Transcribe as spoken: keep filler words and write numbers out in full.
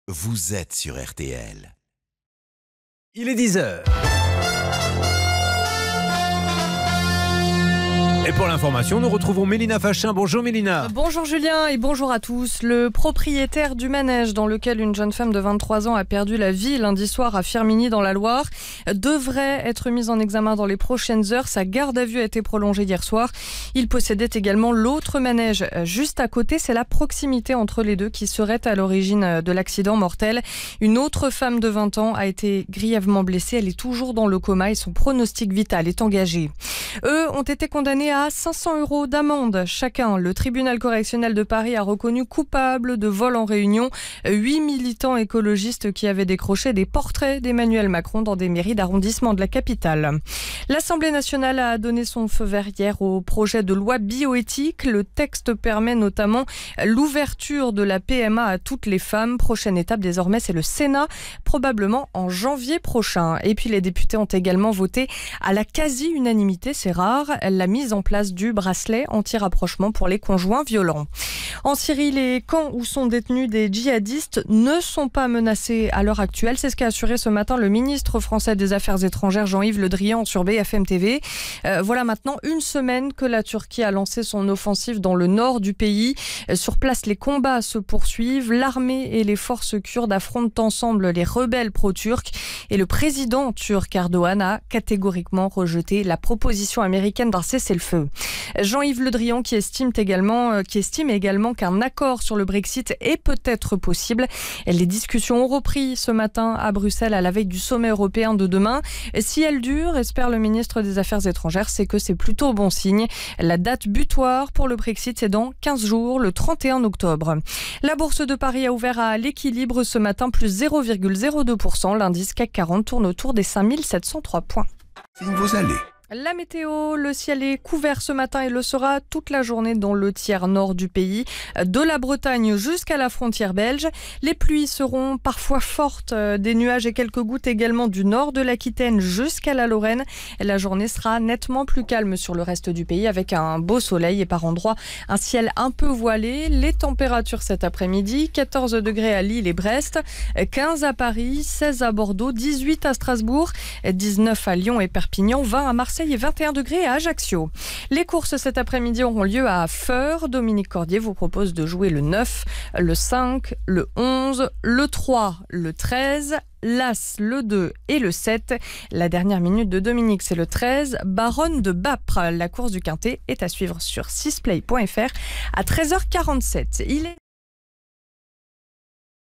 vous êtes sur R T L. Il est dix heures. Et pour l'information, nous retrouvons Mélina Fachin. Bonjour Mélina. Bonjour Julien et bonjour à tous. Le propriétaire du manège dans lequel une jeune femme de vingt-trois ans a perdu la vie lundi soir à Firminy dans la Loire devrait être mis en examen dans les prochaines heures. Sa garde à vue a été prolongée hier soir. Il possédait également l'autre manège juste à côté. C'est la proximité entre les deux qui serait à l'origine de l'accident mortel. Une autre femme de vingt ans a été grièvement blessée. Elle est toujours dans le coma et son pronostic vital est engagé. Eux ont été condamnés à cinq cents euros d'amende chacun. Le tribunal correctionnel de Paris a reconnu coupable de vol en réunion huit militants écologistes qui avaient décroché des portraits d'Emmanuel Macron dans des mairies d'arrondissement de la capitale. L'Assemblée nationale a donné son feu vert hier au projet de loi bioéthique. Le texte permet notamment l'ouverture de la P M A à toutes les femmes. Prochaine étape désormais, c'est le Sénat, probablement en janvier prochain. Et puis les députés ont également voté à la quasi-unanimité, c'est rare, la mise en place du bracelet anti-rapprochement pour les conjoints violents. En Syrie, les camps où sont détenus des djihadistes ne sont pas menacés à l'heure actuelle. C'est ce qu'a assuré ce matin le ministre français des Affaires étrangères Jean-Yves Le Drian sur B F M T V. Euh, voilà maintenant une semaine que la Turquie a lancé son offensive dans le nord du pays. Sur place, les combats se poursuivent. L'armée et les forces kurdes affrontent ensemble les rebelles pro-turcs. Et le président turc Erdogan a catégoriquement rejeté la proposition américaine d'un cessez-le-feu. Jean-Yves Le Drian qui estime également, qui estime également qu'un accord sur le Brexit est peut-être possible. Les discussions ont repris ce matin à Bruxelles à la veille du sommet européen de demain. Si elles durent, espère le ministre des Affaires étrangères, c'est que c'est plutôt bon signe. La date butoir pour le Brexit, c'est dans quinze jours, le trente et un octobre. La bourse de Paris a ouvert à l'équilibre ce matin, plus zéro virgule zéro deux pour cent. L'indice C A C quarante tourne autour des cinq mille sept cent trois points. Vous allez. La météo, le ciel est couvert ce matin et le sera toute la journée dans le tiers nord du pays, de la Bretagne jusqu'à la frontière belge. Les pluies seront parfois fortes, des nuages et quelques gouttes également du nord de l'Aquitaine jusqu'à la Lorraine. La journée sera nettement plus calme sur le reste du pays avec un beau soleil et par endroits un ciel un peu voilé. Les températures cet après-midi, quatorze degrés à Lille et Brest, quinze à Paris, seize à Bordeaux, dix-huit à Strasbourg, dix-neuf à Lyon et Perpignan, vingt à Marseille et vingt et un degrés à Ajaccio. Les courses cet après-midi auront lieu à Feurs. Dominique Cordier vous propose de jouer le neuf, le cinq, le onze, le trois, le treize, l'As, le deux et le sept. La dernière minute de Dominique, c'est le treize, Baronne de Bapre. La course du Quintet est à suivre sur six play point f r à treize heures quarante-sept. Il est